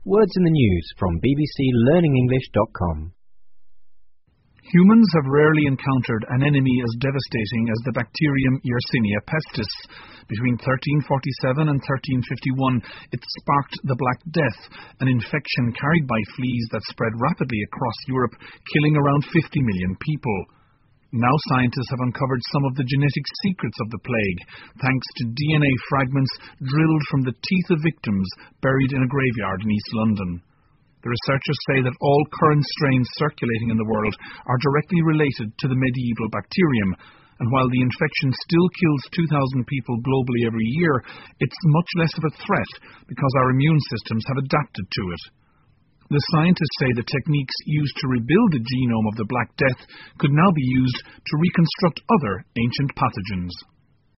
Words in the News from bbclearningenglish.com. Humans have rarely encountered an enemy as devastating as the bacterium Yersinia pestis. Between 1347 and 1351, it sparked the Black Death, an infection carried by fleas that spread rapidly across Europe, killing around 50 million people. Now scientists have uncovered some of the genetic secrets of the plague, thanks to DNA fragments drilled from the teeth of victims buried in a graveyard in East London. The researchers say that all current strains circulating in the world are directly related to the medieval bacterium, and while the infection still kills 2,000 people globally every year, it's much less of a threat because our immune systems have adapted to it. The scientists say the techniques used to rebuild the genome of the Black Death could now be used to reconstruct other ancient pathogens.